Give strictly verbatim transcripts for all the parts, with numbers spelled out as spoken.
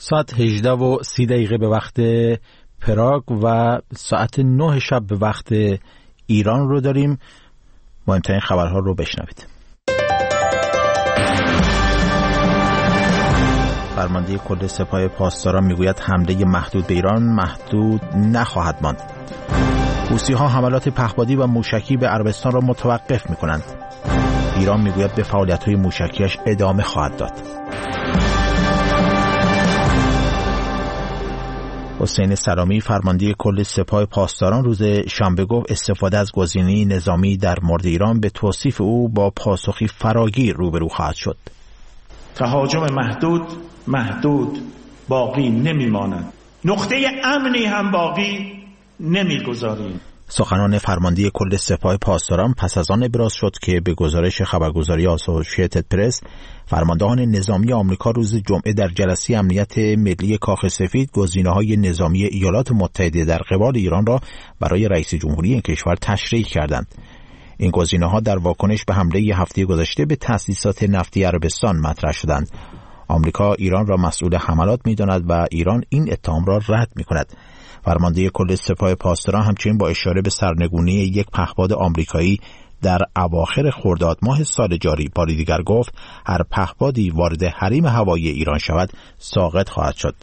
ساعت هجده و سی دقیقه به وقت پراگ و ساعت نه شب به وقت ایران رو داریم. مهمترین خبرها رو بشنوید. فرمانده کل سپاه پاسداران میگوید حمله محدود به ایران محدود نخواهد ماند. حوثی‌ها حملات پهپادی و موشکی به عربستان را متوقف می‌کنند. ایران میگوید به فعالیت‌های موشکیش ادامه خواهد داد. حسین سلامی فرمانده کل سپاه پاسداران روز شنبه گفت استفاده از گزینه نظامی در مورد ایران به توصیف او با پاسخی فراگیر روبرو خواهد شد. تهاجم محدود محدود باقی نمیماند. نقطه امنی هم باقی نمیگذاریم. سخنان فرمانده کل سپاه پاسداران پس از آن ابراز شد که به گزارش خبرگزاری اسوسییتد پرس فرماندهان نظامی آمریکا روز جمعه در جلسه امنیت ملی کاخ سفید گزینه‌های نظامی ایالات متحده در قبال ایران را برای رئیس جمهوری این کشور تشریح کردند. این گزینه‌ها در واکنش به حمله هفته گذشته به تأسیسات نفتی عربستان مطرح شدند. آمریکا ایران را مسئول حملات می‌داند و ایران این اتهام را رد می‌کند. فرمانده کل سپاه پاسداران همچنین با اشاره به سرنگونی یک پهپاد آمریکایی در اواخر خرداد ماه سال جاری باری دیگر گفت هر پهپادی وارد حریم هوایی ایران شود ساقط خواهد شد.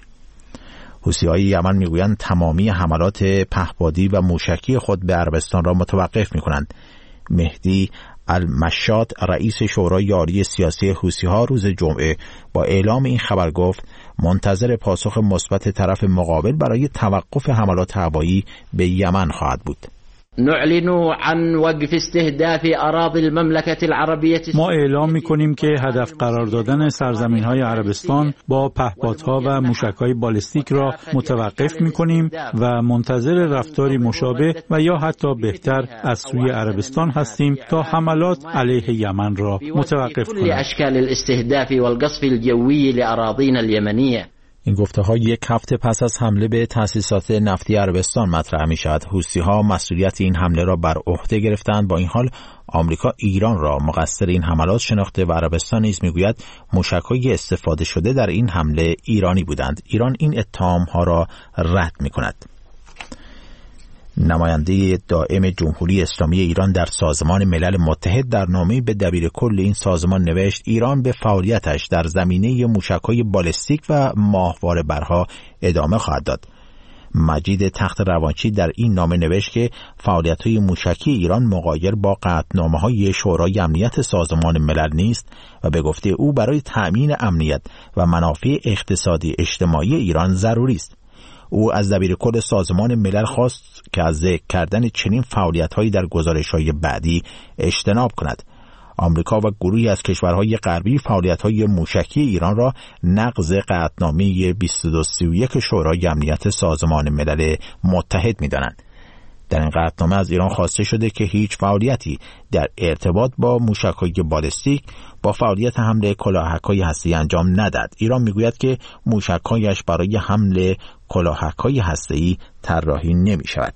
حوثی‌های یمن میگویند تمامی حملات پهپادی و موشکی خود به عربستان را متوقف می‌کنند. مهدی المشات رئیس شورای عالی سیاسی حوثی‌ها روز جمعه با اعلام این خبر گفت منتظر پاسخ مثبت طرف مقابل برای توقف حملات هوایی به یمن خواهد بود. نعلن عن وقف استهداف اراضی المملکه العربیه. ما اعلام می‌کنیم که هدف قرار دادن سرزمین‌های عربستان با پهپادها و موشک‌های بالستیک را متوقف می‌کنیم و منتظر رفتاری مشابه و یا حتی بهتر از سوی عربستان هستیم تا حملات علیه یمن را متوقف کنیم. كل اشکال الاستهداف والقصف الجوی لاراضینا الیمنیه. این گفته‌ها یک هفته پس از حمله به تأسیسات نفتی عربستان مطرح می‌شود. حوثی‌ها مسئولیت این حمله را بر عهده گرفتند. با این حال آمریکا ایران را مقصر این حملات شناخته و عربستان نیز می‌گوید موشک‌های استفاده شده در این حمله ایرانی بودند. ایران این اتهام‌ها را رد می‌کند. نماینده دائم جمهوری اسلامی ایران در سازمان ملل متحد در نامه‌ای به دبیر کل این سازمان نوشت ایران به فعالیتش در زمینه موشک‌های بالستیک و ماهواره‌برها ادامه خواهد داد. مجید تخت روانچی در این نامه نوشت که فعالیت‌های موشکی ایران مغایر با قطعنامه‌های شورای امنیت سازمان ملل نیست و به گفته او برای تأمین امنیت و منافع اقتصادی اجتماعی ایران ضروری است. او از دبیر کل سازمان ملل خواست که از ذکر کردن چنین فعالیت‌هایی در گزارش‌های بعدی اجتناب کند. آمریکا و گروهی از کشورهای غربی فعالیت‌های موشکی ایران را نقض قطعنامه بیست و دو سی و یک شورای امنیت سازمان ملل متحد می‌دانند. در این قطعنامه از ایران خواسته شده که هیچ فعالیتی در ارتباط با موشک‌های بالستیک با فعالیت حمله کلاهک‌های هسته‌ای انجام ندهد. ایران میگوید که موشک‌هایش برای حمله کلاهک‌های هسته‌ای طراحی نمی‌شود.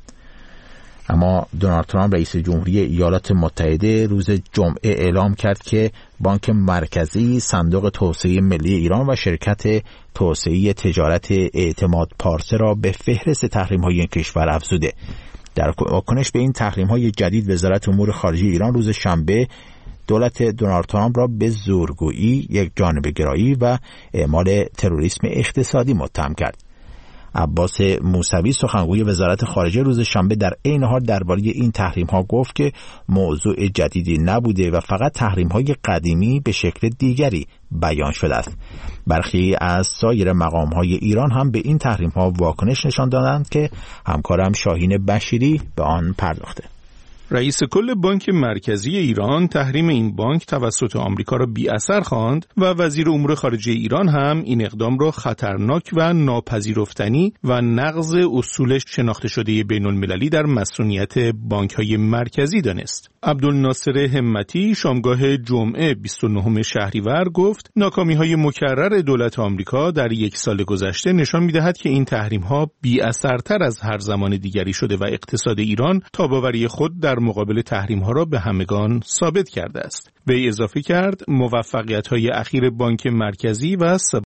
اما دونالد ترامپ رئیس جمهوری ایالات متحده روز جمعه اعلام کرد که بانک مرکزی، صندوق توسعه ملی ایران و شرکت توسعه تجارت اعتماد پارسه را به فهرست تحریم‌های این کشور افزوده. در واکنش به این تحریم‌های جدید وزارت امور خارجه ایران روز شنبه دولت دونالد ترامپ را به زورگویی، یک جانبه‌گرایی و اعمال تروریسم اقتصادی متهم کرد. عباس موسوی سخنگوی وزارت خارجه روز شنبه در عین حال درباره این تحریم‌ها گفت که موضوع جدیدی نبوده و فقط تحریم‌های قدیمی به شکل دیگری بیان شده است. برخی از سایر مقام‌های ایران هم به این تحریم‌ها واکنش نشان دادند که همکارم شاهین بشیری به آن پرداخته. رئیس کل بانک مرکزی ایران تحریم این بانک توسط آمریکا را بی اثر خواند و وزیر امور خارجه ایران هم این اقدام را خطرناک و ناپذیرفتنی و نقض اصول شناخته شده بین المللی در مسئولیت بانک‌های مرکزی دانست. عبدالناصر همتی شامگاه جمعه بیست و نهم شهریور گفت ناکامی‌های مکرر دولت آمریکا در یک سال گذشته نشان می‌دهد که این تحریم‌ها بی اثرتر از هر زمان دیگری شده و اقتصاد ایران تاباوری خود در مقابل تحریم‌ها را به همگان ثابت کرده است. وی اضافه کرد موفقیت‌های اخیر بانک مرکزی و